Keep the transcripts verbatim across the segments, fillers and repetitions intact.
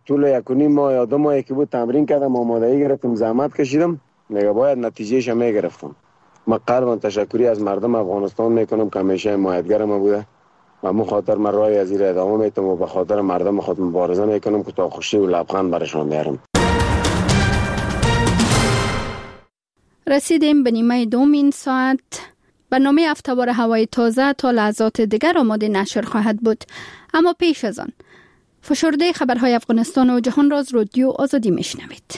طول یک و نیم ماه یا دو ماهی که بود تمرین کردم، آمادگی گرفتم، زحمت کشیدم، دیگه باید نتیجهش هم میگرفتم. من قلبا تشکری از مردم افغانستان میکنم که همیشه حمایتگر ما بوده و من خاطر من راه از این ادامه میتم و به خاطر مردم خود مبارزه میکنم که تا خوشی و لبخند برشان بیارم. رسیدیم به نیمه دوم این ساعت. برنامه افتوار هوای تازه تا لحظات دیگر آماده نشر خواهد بود، اما پیش از آن فشرده خبرهای افغانستان و جهان را از رادیو آزادی میشنوید.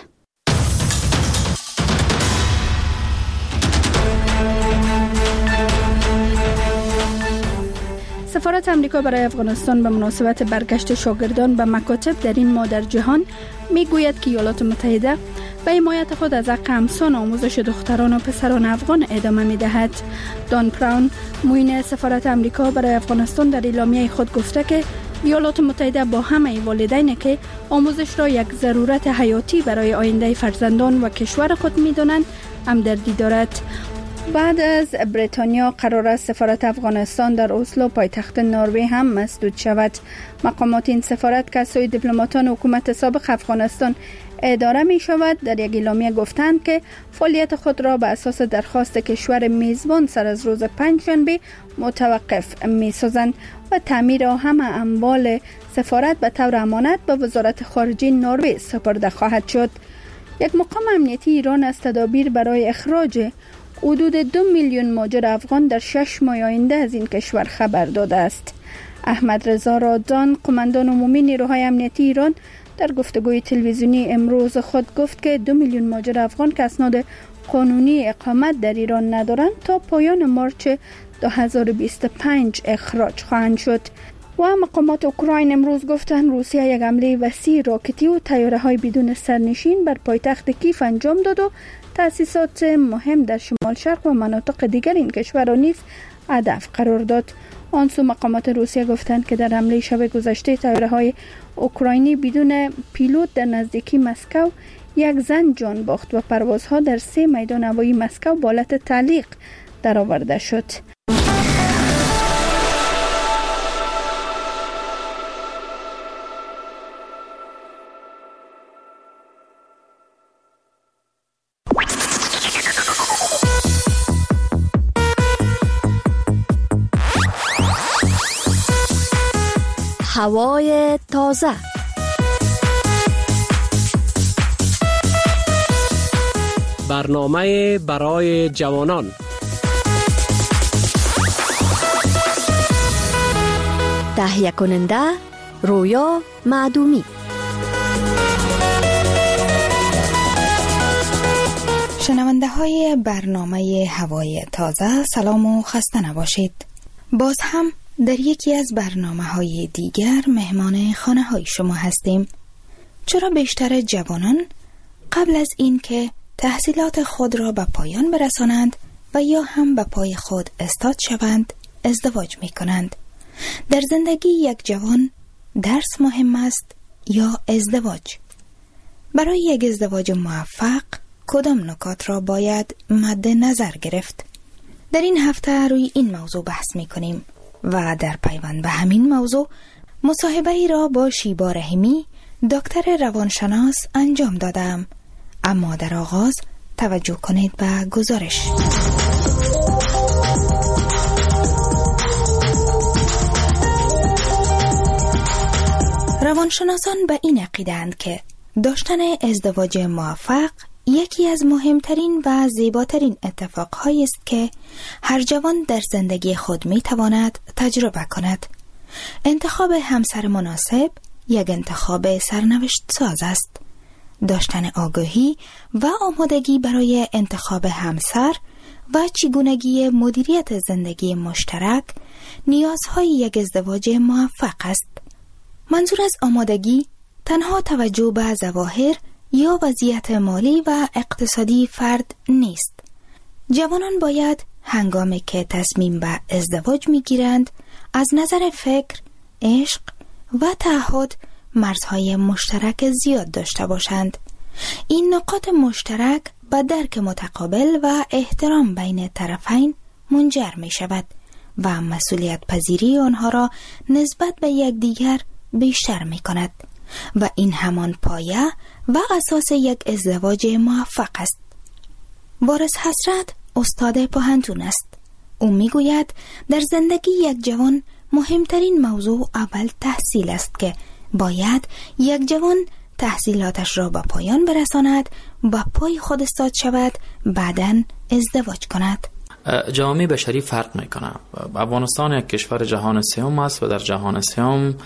سفارت امریکا برای افغانستان به مناسبت برگشت شاگردان به مکاتب در این ماه در جهان میگوید که ایالات متحده به حمایت خود از حق همسان آموزش دختران و پسران افغان ادامه می‌دهد. دان براون، معین سفارت امریکا برای افغانستان، در اعلامیه خود گفته که ایالات متحده با همه والدینی که آموزش را یک ضرورت حیاتی برای آینده فرزندان و کشور خود می‌دانند همدردی دارد. بعد از بریتانیا قرار است سفارت افغانستان در اسلو پایتخت نروژ هم مسدود شود. مقامات این سفارت که از سوی دیپلماتان حکومت سابق افغانستان اداره می شود در یک اعلامیه گفتند که فعالیت خود را به اساس درخواست کشور میزبان سر از روز پنجشنبه متوقف می سازند و تعمیر همه اموال سفارت به طور امانت به وزارت خارجه نروژ سپرده خواهد شد. یک مقام امنیتی ایران از تدابیر برای اخراج حدود دو میلیون مهاجر افغان در شش ماه آینده از این کشور خبر داده است. احمد رضا رادان، قماندان عمومی نیروهای امنیتی ایران، در گفتگوی تلویزیونی امروز خود گفت که دو میلیون مهاجر افغان که اسناد قانونی اقامت در ایران ندارند تا پایان مارچ دو هزار و بیست و پنج اخراج خواهند شد. و مقامات اوکراین امروز گفتند روسیه یک حمله وسیع راکتی و طیاره‌های بدون سرنشین بر پایتخت کیف انجام داد و تأسیسات مهم در شمال شرق و مناطق دیگر این کشور را نیز هدف قرار داد. آنسو مقامات روسیه گفتند که در حمله شب گذشته طیاره‌های اوکراینی بدون پیلوت در نزدیکی مسکو یک زن جان باخت و پروازها در سه میدان هوایی مسکو به حالت تعلیق درآورده شد. هوای تازه. برنامه برای جوانان. تهیه کننده رویا معدومی. شنونده های برنامه هوای تازه، سلام و خسته نباشید. باز هم در یکی از برنامه های دیگر مهمان خانه های شما هستیم. چرا بیشتر جوانان قبل از این که تحصیلات خود را به پایان برسانند و یا هم به پای خود استاد شوند ازدواج می کنند؟ در زندگی یک جوان درس مهم است یا ازدواج؟ برای یک ازدواج موفق کدام نکات را باید مد نظر گرفت؟ در این هفته روی این موضوع بحث می کنیم و در پیوند به همین موضوع مصاحبه ای را با شیبا رحیمی، دکتر روانشناس انجام دادم. اما در آغاز توجه کنید به گزارش. روانشناسان به این عقیده‌اند که داشتن ازدواج موفق یکی از مهمترین و زیباترین اتفاقهایی است که هر جوان در زندگی خود میتواند تجربه کند. انتخاب همسر مناسب یک انتخاب سرنوشت ساز است. داشتن آگاهی و آمادگی برای انتخاب همسر و چگونگی مدیریت زندگی مشترک نیازهای یک ازدواج موفق است. منظور از آمادگی تنها توجه به ظواهر یا وضعیت مالی و اقتصادی فرد نیست. جوانان باید هنگامی که تصمیم به ازدواج میگیرند از نظر فکر، عشق و تعهد مرزهای مشترک زیاد داشته باشند. این نقاط مشترک به درک متقابل و احترام بین طرفین منجر می شود و مسئولیت پذیری آنها را نسبت به یکدیگر بیشتر می کند. و این همان پایه و اساس یک ازدواج موفق است. وارث حسرت استاد پوهنتون است. او میگوید در زندگی یک جوان مهمترین موضوع اول تحصیل است که باید یک جوان تحصیلاتش را به پایان برساند و پای خود استاد شود، بعداً ازدواج کند. جامعه بشری فرق میکنه. افغانستان یک کشور جهان سوم است و در جهان سوم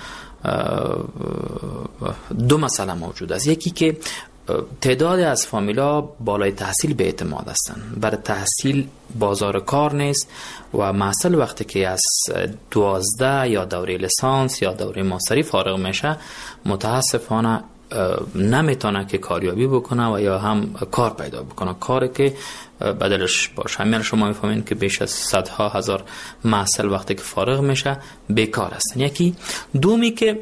دو مسئله موجود است. یکی که تعداد از فامیلا بالای تحصیل به اعتماد هستند. برای تحصیل بازار کار نیست و محصل وقتی که از دوازده یا دوره لیسانس یا دوره ماستری فارغ میشه متاسفانه نمیتونه که کاریابی بکنه و یا هم کار پیدا بکنه، کاری که بدلش باشه. همین شما میفهمین که بیش از صدها هزار محصل وقتی که فارغ میشه بیکار هستن. یکی دومی که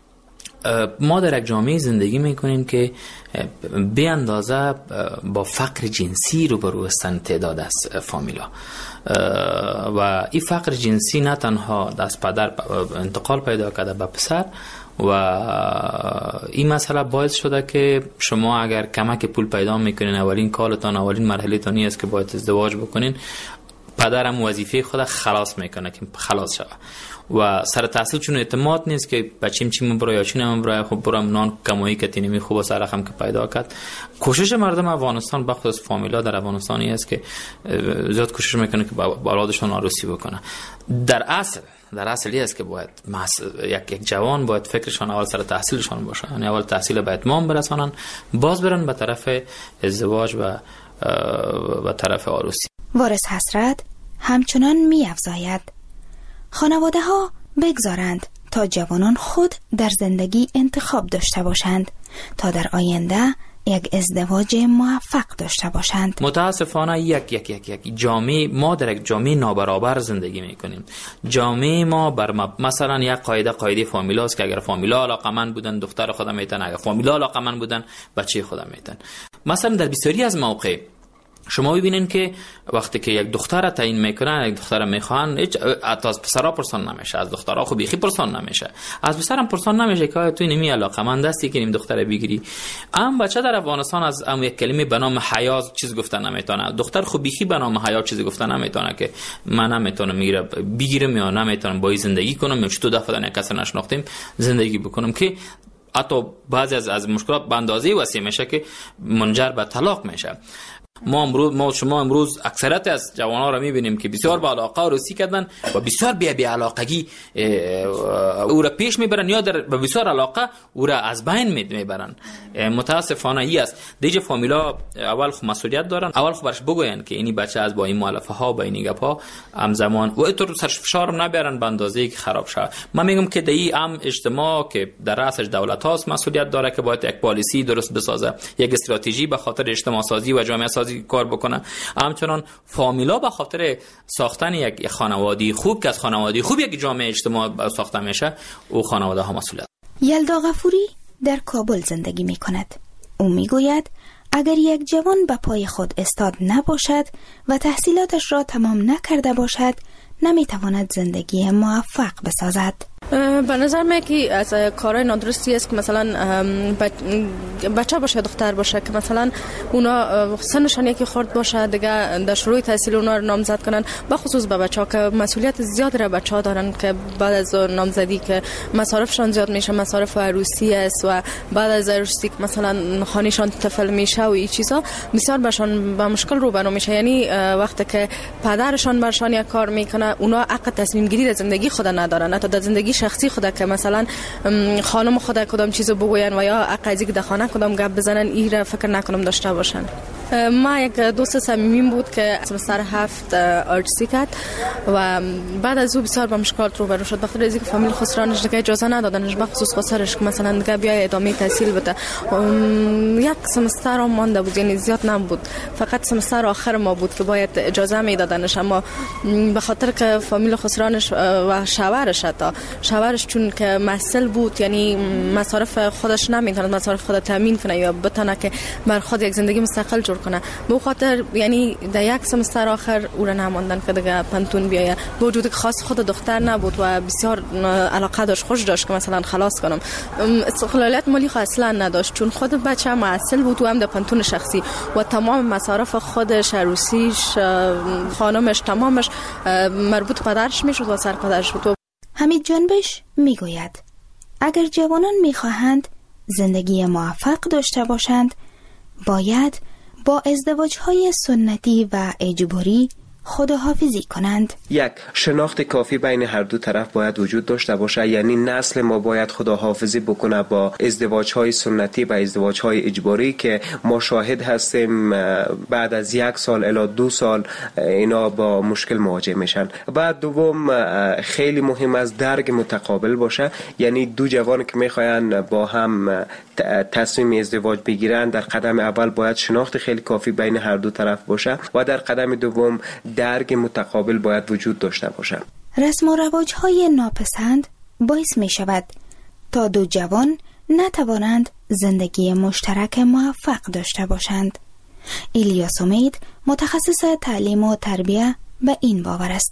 ما در یک جامعه زندگی میکنیم که به اندازه با فقر جنسی روبرو هستن تعداد از فامیلا و این فقر جنسی نه تنها از پدر انتقال پیدا کرده به پسر و این مسئله باعث شده که شما اگر کمک پول پیدا میکنین، اولین کارتان اولین مرحله تانی است که باید ازدواج بکنین، پدرم وظیفه خود خلاص میکنه که خلاص شوه و سر تحصیل چون اعتماد نیست که بچیم چی من برای یا چی نمیم برای خب برام نان کمایی که تینمی خوب سر رقم که پیدا کرد. کوشش مردم افغانستان بخصوص فامیلا در افغانستانی است که زیاد کوشش میکنه که با اولادشون عروسی بکنه. در اصل در اصلی است که باید یک یک جوان باید فکرشان اول سر تحصیلشان باشه، یعنی اول تحصیل به اتمام برسانن، باز برن به طرف ازدواج و به طرف عروسی. وارث حسرت همچنان می افزاید خانواده ها بگذارند تا جوانان خود در زندگی انتخاب داشته باشند تا در آینده یک ازدواج موفق داشته باشند. متاسفانه یک یک یک یک جامعه ما در یک جامعه نابرابر زندگی میکنیم. جامعه ما بر مثلا یک قاعده قاعده فامیلا است که اگر فامیلا علاقمند بودن دختر خودم میتن، اگر فامیلا علاقمند بودن بچه خودم میتن. مثلا در بسیاری از مواقع شما ببینین که وقتی که یک دختر تعیین میکنن، یک دختر میخوان، هیچ از پسرا پرسان نمیشه، از دخترها خب بیخی پرسان نمیشه، از پسرم پرسان نمیشه که تو نمی علاقمند هستی که نیم دختر بگیری. ام بچه در افغانستان از ام یک کلمه به نام حیا چیز گفتن نمیتونه، دختر خب بیخی به نام حیا چیز گفتن نمیتونه که من نمیتونم میره بگیرم یا نمیتونم با زندگی کنم یا چطور دفعه یک کس نشناختیم زندگی بکنم که حتی بعضی از از مشکلات به اندازه وسیع میشه که منجر به طلاق میشه. ما امروز ما شما امروز اکثریت از جوانان را میبینیم که بسیار با علاقه عروسی کردن و بسیار بی بی علاقگی او را پیش میبرن یا در بسیار علاقه او را از بین میبرن. متاسفانه ای است. دیگه فامیلا اول خو مسئولیت دارن، اول خو برش بگوین که اینی بچه از با این مؤلفه ها با این گپا همزمان و اینطور سرش فشار نبرن به اندازه‌ای که خراب شه. من میگم که دی ام اجتماع که در رأسش دولت هاست مسئولیت داره که باید یک پالیسی درست بسازه، یک استراتژی به خاطر اجتماع سازی و جامعه سازی کار بکنه. همچنان فامیلا به خاطر ساختن یک خانواده خوب که از خانواده خوب یک جامعه اجتماع ساخته میشه او خانواده ها مسئولیت. یلدا غفوری در کابل زندگی می کند. او می گوید اگر یک جوان به پای خود استاد نباشد و تحصیلاتش را تمام نکرده باشد نمی تواند زندگی موفق بسازد. به نظر من که از کارهای نادرستی است که مثلا بچه باشه دختر باشه که مثلا اونا سنشان یکی خورد باشه دیگه در شروع تحصیل اونا رو نامزد کنن، به خصوص به بچه‌ها که مسئولیت زیاد را بچه‌ها دارن که بعد از نامزدی که مصارفشان زیاد میشه، مصارف عروسی است و بعد از عروسی که مثلا خانه‌شان طفل میشه و این چیزا بسیار برشان با مشکل روبرو میشه. یعنی وقتی که پدرشان برشان یک کار میکنه اونا حق تصمیم گیری در زندگی خود ندارن، حتی در زندگی شخصی خدا که مثلا خانم خدا کدام چیزو بگوین و یا عقیدی که در خانه کدام گپ بزنن این را فکر نکنم داشته باشن. ما یک دوست صمیمیم بود که سمستر هفت آرتسی کرد و بعد از او بسیار با مشکلات روبرو شد بخاطر از اینکه فامیل خسرانش دیگه اجازه ندادنش به خصوص خسرش که مثلا دیگه بیا ادامه تحصیل بده. یک سمستر هم مانده بود، یعنی زیاد نبود، فقط سمستر آخر ما بود که باید اجازه میدادنش، اما به خاطر که فامیل خسرانش و شوهرش حتی شوهرش چون که محصل بود یعنی مصارف خودش نمیتونه مصارف خود تامین کنه یا بتونه که بر خود یک زندگی مستقل جور جور کنه. به خاطر یعنی در یک سمستر آخر او را نماندن که دیگه پنتون بیایه. با وجود که خاص خود دختر نبود و بسیار علاقه داشت، خوش داشت که مثلا خلاص کنم، استقلالیت مالی خود اصلا نداشت چون خود بچه معسل بود و هم در پنتون شخصی و تمام مصارف خودش، عروسیش، خانمش، تمامش مربوط پدرش میشد و سرپدرش بود. حمید جنبش میگوید اگر جوانان میخواهند زندگی موفق داشته باشند باید با ازدواج‌های سنتی و اجباری خداحافظی کنند. یک شناخت کافی بین هر دو طرف باید وجود داشته باشه، یعنی نسل ما باید خداحافظی بکنه با ازدواج‌های سنتی و ازدواج‌های اجباری که ما شاهد هستیم بعد از یک سال الی دو سال اینا با مشکل مواجه میشن. بعد دوم خیلی مهم است درک متقابل باشه، یعنی دو جوان که میخواین با هم تصمیم ازدواج بگیرن در قدم اول باید شناخت خیلی کافی بین هر دو طرف باشه و در قدم دوم درک متقابل باید وجود داشته باشه. رسم و رواج‌های ناپسند باعث می شود تا دو جوان نتوانند زندگی مشترک موفق داشته باشند. الیاس امید متخصص تعلیم و تربیه به این باور است.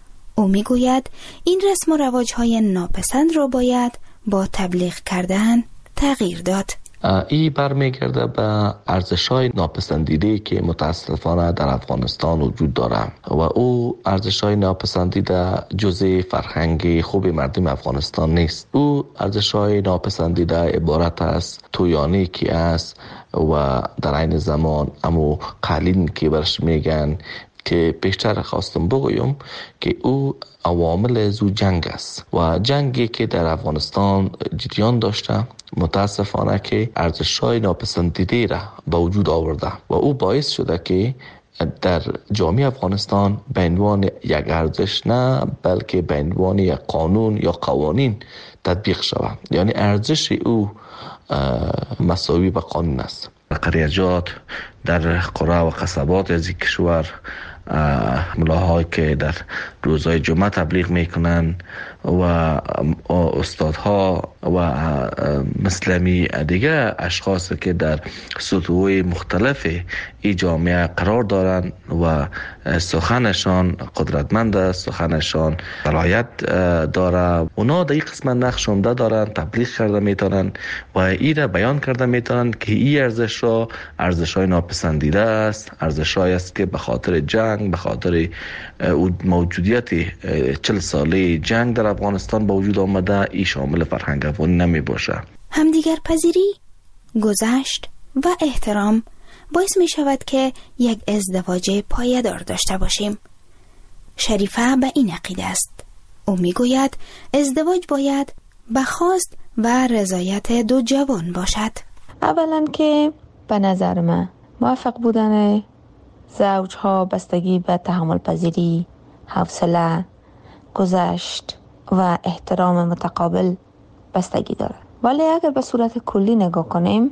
او می گوید این رسم و رواج‌های ناپسند را باید با تبلیغ کردن تغییر داد. ای برمیگرده به ارزش‌های ناپسندیده که متاسفانه در افغانستان وجود داره و او ارزش‌های ناپسندیده جزء فرهنگ خوب مردم افغانستان نیست. او ارزش‌های ناپسندیده عبارت است تویانی که است و در عین زمان امو قالین که برش میگن که بیشتر خواستم بگویم که او عوامل زو جنگ است و جنگی که در افغانستان جریان داشته متاسفانه که ارزش‌های ناپسندیده را به وجود آورده و او باعث شده که در جامعه افغانستان به عنوان یک ارزش نه بلکه به عنوان یک قانون یا قوانین تطبیق شود، یعنی ارزش او مساوی به قانون است. قریجات در قرى و قصبات از کشور ملاهای که در روزهای جمعه تبلیغ میکنن و استادها و مسلمی دیگه اشخاص که در سطوح مختلف ای جامعه قرار دارن و سخنشان قدرتمند است، سخنشان صلاحیت داره، اونا در این قسمت نقش عمده دارن، تبلیغ کرده میتونن و ای را بیان کرده میتونن که این ارزش را ارزش‌های ناپسندیده است، ارزش‌هایی است که به خاطر جنگ، به خاطر موجودیت چل ساله جنگ در افغانستان با وجود آمده ای شامل فرهنگ افغانی نمی باشه. همدیگر پذیری، گذشت و احترام باعث می شود که یک ازدواج پایدار داشته باشیم. شریفه به این عقیده است. او می گوید ازدواج باید به خواست و رضایت دو جوان باشد. اولا که به نظر من موفق بودن زوجها بستگی به تحمل پذیری، حوصله، گذشت و احترام متقابل بستگی داره. ولی اگر به صورت کلی نگاه کنیم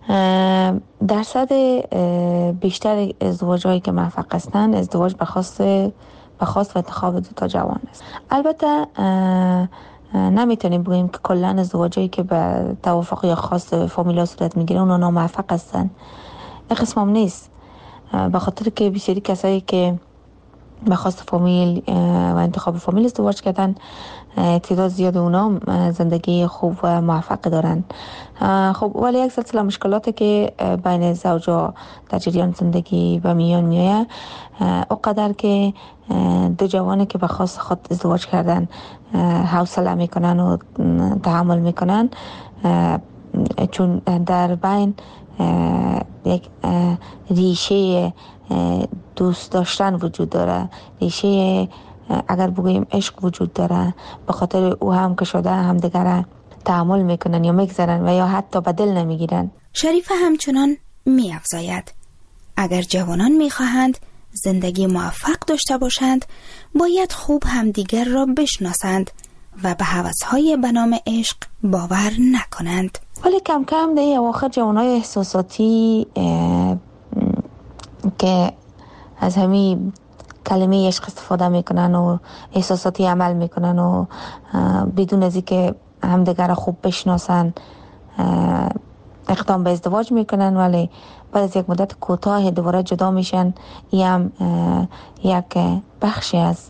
درصد بیشتر ازدواج‌هایی که موفق هستند ازدواج به خواست به خواست و انتخاب دو تا جوان است. البته نمیتونیم بگیم که کلا ازدواجایی که به توافق یا خواست فامیلا صورت میگیره اونا ناموفق هستن. این قسم هم نیست، به خاطر که بسیاری کسایی که به خواست فامیل و انتخاب فامیل ازدواج کردن تعداد زیاد اونا زندگی خوب و موفق دارن. خب ولی یک سلسله مشکلاتی که بین زوجا در جریان زندگی به میان میایه اونقدر که دو جوانی که به خواست خود ازدواج کردن حوصله میکنن و تحمل میکنن، چون در بین یک ریشه دوست داشتن وجود داره، ریشه اگر بگوییم عشق وجود داره، به خاطر او هم که شده هم دیگر تحمل میکنن یا میگذارن و یا حتی به دل نمیگیرن. شریفه همچنان میافزاید اگر جوانان میخواهند زندگی موفق داشته باشند باید خوب همدیگر را بشناسند و به هوس‌های به نام عشق باور نکنند. ولی کم کم در اواخر جوانای احساساتی که از همین کلمه عشق استفاده میکنن و احساساتی عمل میکنن و بدون از اینکه همدیگر خوب بشناسن اقدام به ازدواج میکنن ولی بعد از یک مدت کوتاه دوباره جدا میشن. این هم یک بخشی از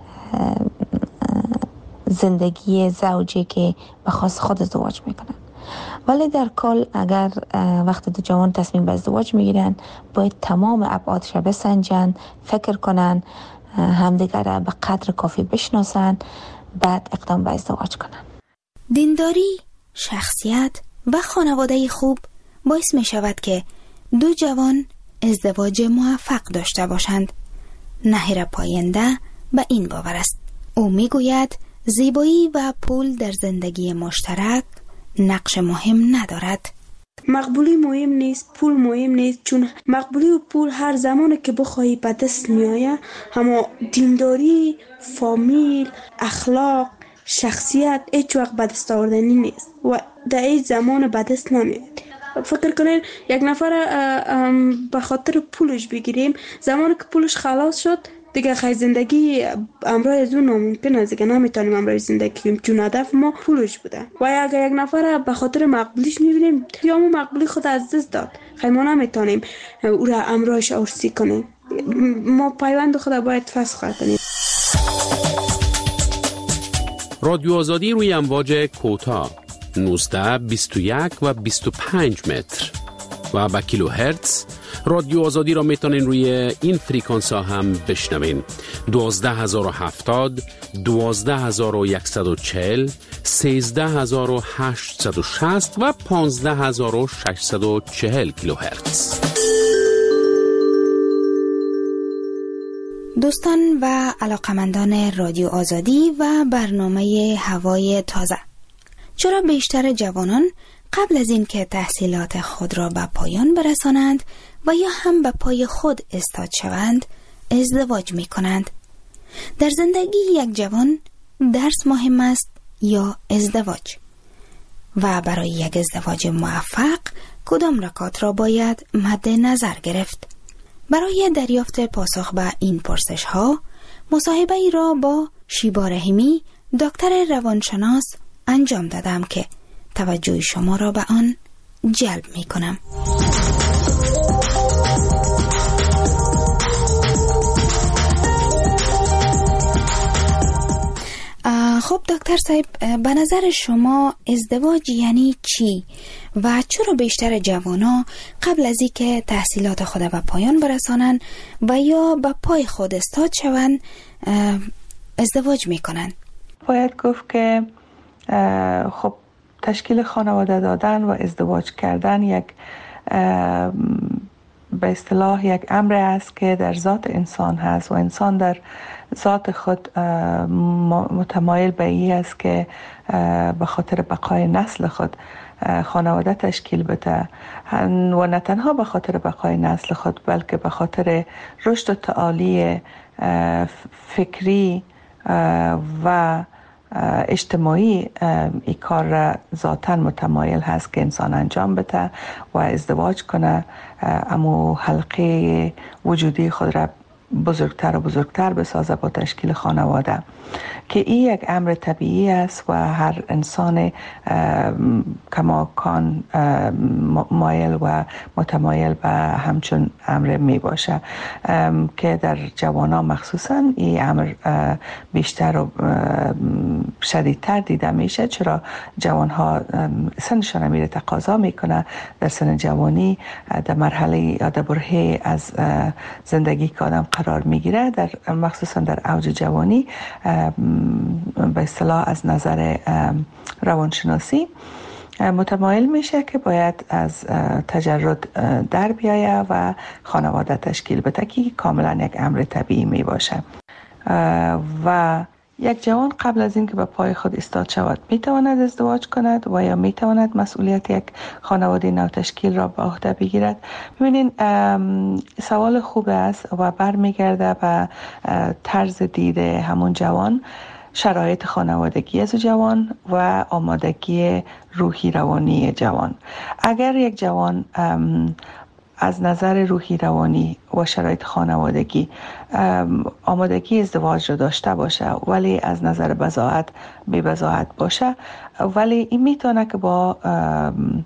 زندگی زوجی که به خاص خود ازدواج میکنن. ولی در کل اگر وقت دو جوان تصمیم به ازدواج میگیرن باید تمام ابعادش را بسنجن، فکر کنن، همدیگر را به قدر کافی بشناسن، بعد اقدام به ازدواج کنن. دینداری، شخصیت و خانواده خوب باعث می شود که دو جوان ازدواج موفق داشته باشند. نهیر پاینده به این باور است. او می گوید زیبایی و پول در زندگی مشترک نقش مهم ندارد. مقبولی مهم نیست، پول مهم نیست، چون مقبولی و پول هر زمانی که بخواهی به دست می آید، اما دینداری، فامیل، اخلاق، شخصیت هیچ وقت به دست آوردنی نیست و در این زمان به دست نمیاد. فکر کنین یک نفر به خاطر پولش بگیریم، زمانی که پولش خلاص شد دیگه خیلی زندگی امروز از اون ناممکن است، دیگه نمیتونیم امروز زندگی کنیم چون هدف ما پولش بوده. و اگر یک نفر به خاطر مقبولیش میبینیم یا ما مقبولی خود از دست داد، خیلی ما نمیتونیم او را امروز ارسی کنیم. ما پیوند خود باید فسخ کنیم. رادیو آزادی روی امواج کوتاه نوزده، بیست و یک و بیست و پنج متر و با کیلو هرتز. رادیو آزادی را میتونین روی این فریکانس ها هم بشنوین: دوازده هزار و هفتاد، دوازده هزار و صد و چهل، سیزده هزار و هشتصد و شصت و پانزده هزار و ششصد و چهل کیلو هرتز. دوستان و علاقمندان رادیو آزادی و برنامه هوای تازه، چرا بیشتر جوانان قبل از این که تحصیلات خود را به پایان برسانند و یا هم به پای خود استاد شوند ازدواج می کنند؟ در زندگی یک جوان درس مهم است یا ازدواج؟ و برای یک ازدواج موفق کدام نکات را باید مد نظر گرفت؟ برای دریافت پاسخ به این پرسش ها مصاحبه ای را با شیبا رحیمی، دکتر روانشناس انجام دادم که توجه شما را به آن جلب می کنم. خب دکتر صاحب، به نظر شما ازدواج یعنی چی و چرا بیشتر جوانا قبل از این که تحصیلات خود به پایان برسانن و یا به پای خود استاد شوند ازدواج میکنن؟ باید گفت که خب تشکیل خانواده دادن و ازدواج کردن یک به اصطلاح یک امر است که در ذات انسان هست و انسان در ذات خود متمایل به این است که به خاطر بقای نسل خود خانواده تشکیل بده و نه تنها به خاطر بقای نسل خود بلکه به خاطر رشد و تعالی فکری و اجتماعی این کار را ذاتاً متمایل هست که انسان انجام بده و ازدواج کنه، اما حلقه وجودی خود را بزرگتر و بزرگتر بسازه با تشکیل خانواده، که این یک امر طبیعی است و هر انسان کماکان مایل و متمایل به همچون امر می باشه، که در جوانان مخصوصا این امر بیشتر و شدیدتر دیده میشه. چرا جوان ها سنشان میره تقاضا میکنه در سن جوانی در مرحله یا در برهه از زندگی که آدم قرار میگیره، در مخصوصا در اوج جوانی به اصطلاح از نظر روانشناسی متمایل میشه که باید از تجرد در بیایه و خانواده تشکیل بده، که کاملا یک امر طبیعی می باشه. و یک جوان قبل از اینکه به پای خود ایستاد شود میتواند ازدواج کند و یا میتواند مسئولیت یک خانواده نو تشکیل را به عهده بگیرد. ببینین سوال خوب است و برمیگرده به طرز دید همون جوان، شرایط خانوادگی از جوان و آمادگی روحی روانی جوان. اگر یک جوان از نظر روحی روانی و شرایط خانوادگی آمادگی ازدواج رو داشته باشه ولی از نظر بضاعت بی بضاعت باشه، ولی این میتونه که با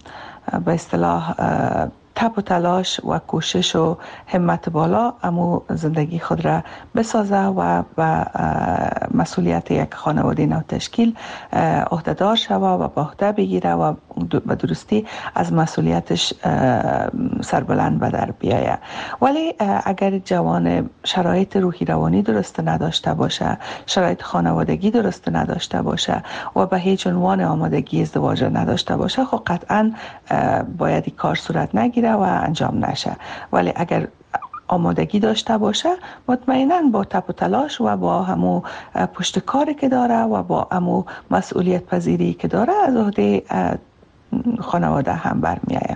به اصطلاح تپ و تلاش و کوشش و همت بالا امو زندگی خود را بسازه و و مسئولیت یک خانواده نو تشکیل عهده‌دار شوه و با عهده بگیره و به درستی از مسئولیتش سربلند به در بیایه. ولی اگر جوان شرایط روحی روانی درست نداشته باشه، شرایط خانوادگی درست نداشته باشه و به هیچ عنوان آمادگی ازدواج نداشته باشه، خب قطعا باید این کار صورت نگیره و انجام نشه. ولی اگر آمادگی داشته باشه، مطمئناً با تپ و تلاش و با همو پشت کاری که داره و با همو مسئولیت پذیری که داره از عهده خانواده هم برمیآید.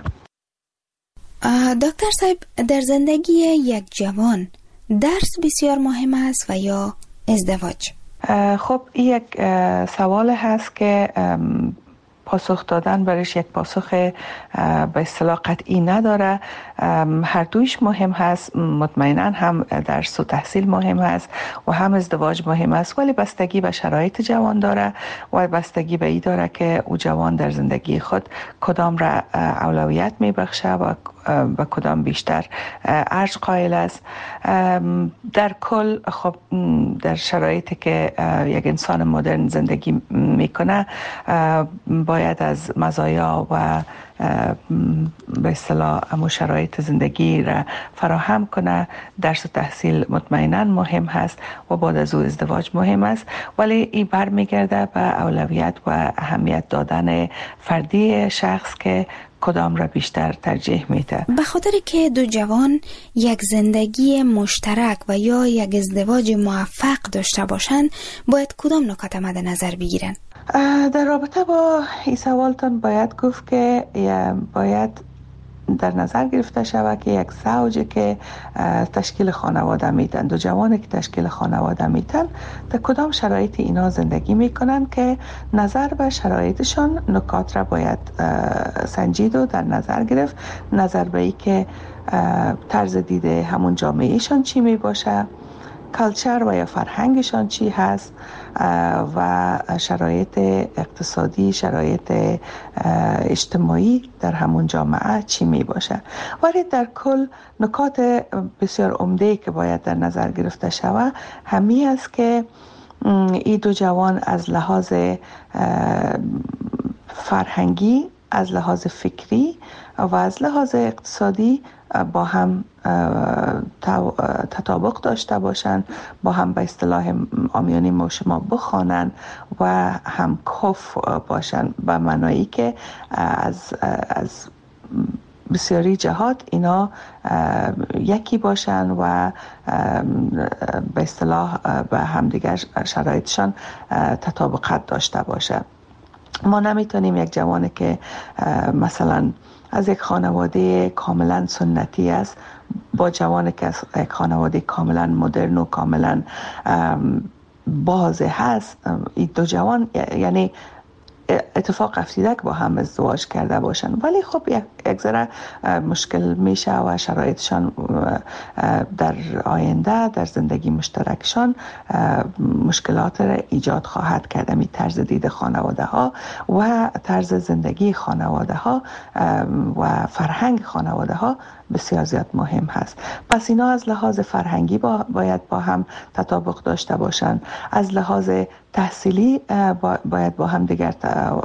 دکتر صاحب، در زندگی یک جوان درس بسیار مهم است و یا ازدواج؟ خب این یک سوال هست که پاسخ دادن برش یک پاسخ به اصطلاح قطعی نداره. هر دویش مهم هست، مطمئنا هم درس و تحصیل مهم هست و هم ازدواج مهم است، ولی بستگی به شرایط جوان داره و بستگی به ای داره که او جوان در زندگی خود کدام را اولویت میبخشه و و کدام بیشتر ارج قائل است. در کل خب در شرایطی که یک انسان مدرن زندگی میکنه باید از مزایا و به اصطلاح امو شرایط زندگی را فراهم کنه. درس و تحصیل مطمئنا مهم هست و بعد از او ازدواج مهم است، ولی این برمیگرده به اولویت و اهمیت دادن فردی شخص که کدام را بیشتر ترجیح میده. به خاطر که دو جوان یک زندگی مشترک و یا یک ازدواج موفق داشته باشند، باید کدام نکات مد نظر بگیرن؟ در رابطه با این سوالتون باید گفت که باید در نظر گرفته شود که یک زوجی که تشکیل خانواده میتن، دو جوانی که تشکیل خانواده میتن، در کدام شرایطی اینا زندگی میکنن که نظر به شرایطشان نکات را باید سنجید و در نظر گرفت. نظر به ای که طرز دیده همون جامعهشان چی می باشه، کلچر و یا فرهنگشان چی هست و شرایط اقتصادی، شرایط اجتماعی در همون جامعه چی می باشه. ولی در کل نکات بسیار عمده که باید در نظر گرفته شود همی است که این دو جوان از لحاظ فرهنگی، از لحاظ فکری و از لحاظ اقتصادی با هم تطابق داشته باشند، با هم به اصطلاح عامیانه ما شما بخوانند و هم کف باشند، به معنایی که از از بسیاری جهات اینا یکی باشند و به اصطلاح به همدیگر شرایطشان تطابقت داشته باشه. ما نمیتونیم یک جوانی که مثلا از یک خانواده کاملا سنتی است با جوانی که از یک خانواده کاملا مدرن و کاملا باز هست، این دو جوان یعنی اتفاق افتیده که با هم ازدواج کرده باشن، ولی خب یک ذره مشکل میشه و شرایطشان در آینده در زندگی مشترکشان مشکلات را ایجاد خواهد کرد. می طرز دید خانواده ها و طرز زندگی خانواده ها و فرهنگ خانواده ها بسیار زیاد مهم هست. پس اینا از لحاظ فرهنگی با باید با هم تطابق داشته باشند، از لحاظ تحصیلی باید با هم دیگر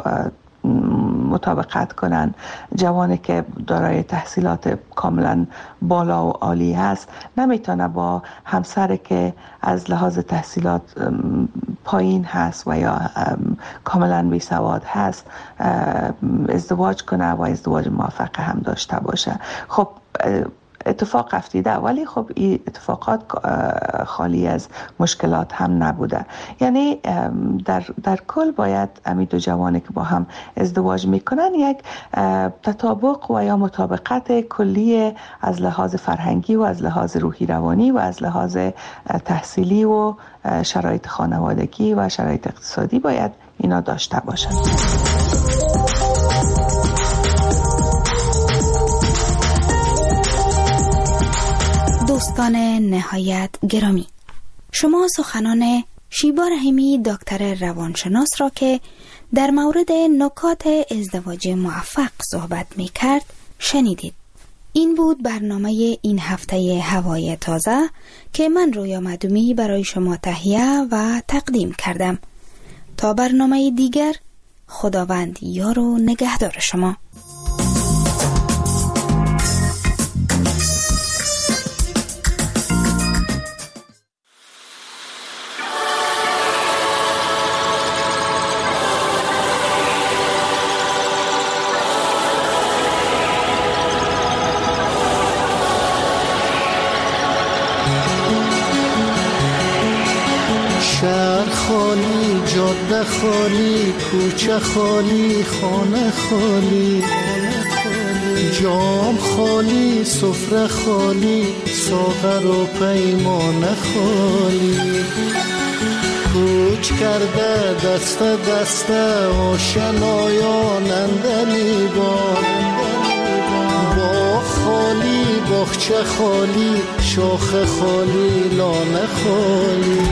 مطابقت کنن. جوانی که دارای تحصیلات کاملا بالا و عالی هست نمیتونه با همسری که از لحاظ تحصیلات پایین هست و یا کاملا بی سواد هست ازدواج کنه و ازدواج موفق هم داشته باشه. خب اتفاق افتیده، ولی خب این اتفاقات خالی از مشکلات هم نبوده. یعنی در, در کل باید امی دو جوانی که با هم ازدواج میکنن یک تطابق و یا مطابقت کلی از لحاظ فرهنگی و از لحاظ روحی روانی و از لحاظ تحصیلی و شرایط خانوادگی و شرایط اقتصادی باید اینا داشته باشن. دوستان نهایت گرامی، شما سخنان شیبا رحیمی دکتر روانشناس را که در مورد نکات ازدواج موفق صحبت می کرد شنیدید. این بود برنامه این هفته هوای تازه که من رویا معدومی برای شما تهیه و تقدیم کردم. تا برنامه دیگر، خداوند یار و نگهدار شما. شهر خالی، جاده خالی، کوچه خالی، خانه خالی، جام خالی، سفره خالی، ساغر و پیمانه خالی. کوچ کرده دست دست آشنایان اندلی بار، باغ خالی، باغچه خالی، شاخ خالی، لانه خالی.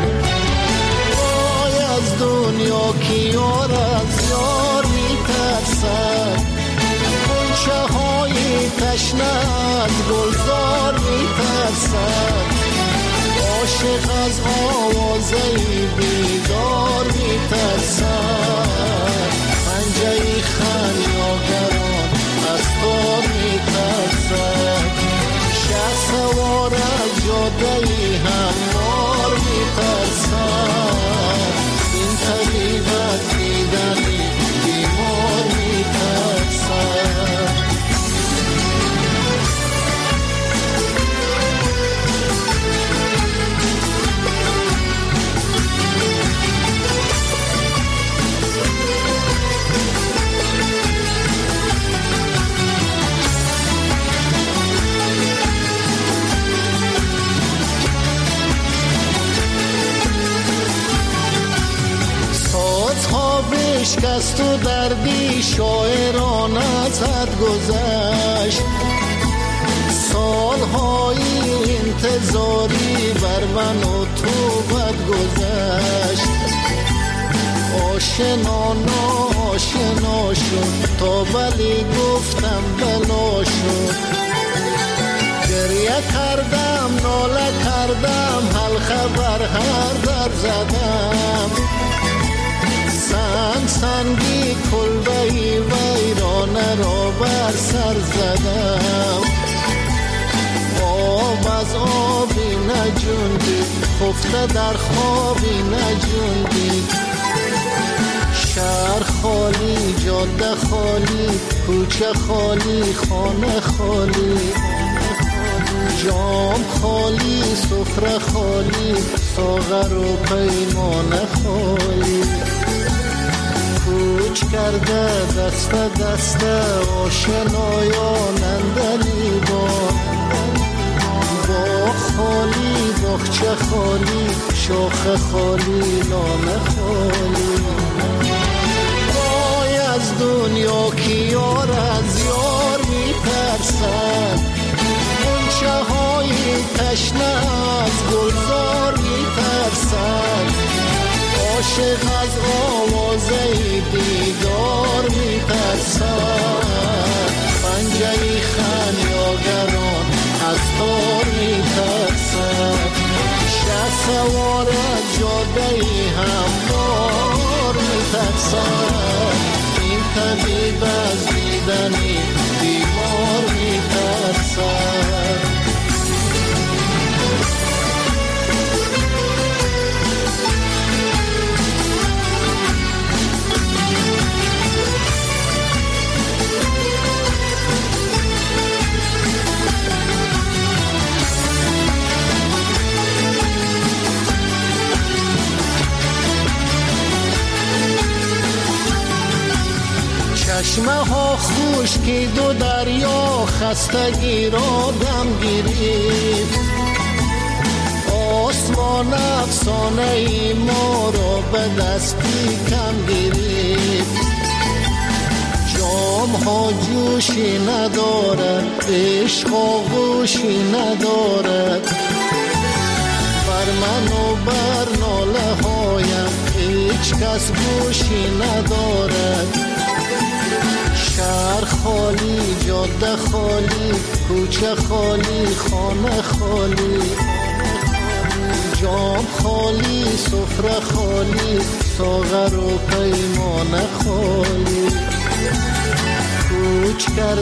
از دنیا کی یار از یار میترسد، غنچه های تشنه از گلزار میترسد، عاشق از آوازه بیدار میترسد، پنجه خمیازگران از تار میترسد، شه سوار از جاده هموار میترسد، این طبیبت دیدنی بیمار میترسد. بشکست و دردی شاعران از حد گذشت، سالهای انتظاری بر من و تو بد گذشت، آشنا ناشنا شد تا بلی گفتم بلا شد، گریه کردم ناله کردم حلقه بر هر در زدم، سنگ سنگی کلبهی ویرانه را بر سر زدم، آب از آبی نجوندی خفته در خوابی نجوندی، شهر خالی، جاده خالی، کوچه خالی، خانه خالی، جام خالی، سفره خالی، ساغر و پیمانه خالی. کوچ کرده دست دست آشنایان اندلی بار، باغ خالی، باغچه خالی، شاخ خالی، لانه خالی. وای از دنیا کی یار از یار میترسد، غنچه های تشنه از گلزار میترسد، عاشق از آوازه دیدار میترسد، پنجه خمیازگران از تار میترسد، شه سوار از جاده هموار میترسد، این طبیب از دیدنی بیمار میترسد. چشمه ها خشکی دو دریا خستگی را دم گیرید، آسمان افسانه ای ما را به دستی کم گیرید، جام ها جوشی ندارد عشق آغوشی ندارد، بر من و بر ناله هایم هیچ هیچ کس گوشی ندارد. شهر خالی، جاده خالی، کوچه خالی، خانه خالی، جام خالی، سفره خالی، ساغر و پیمان خالی. کوچ کرد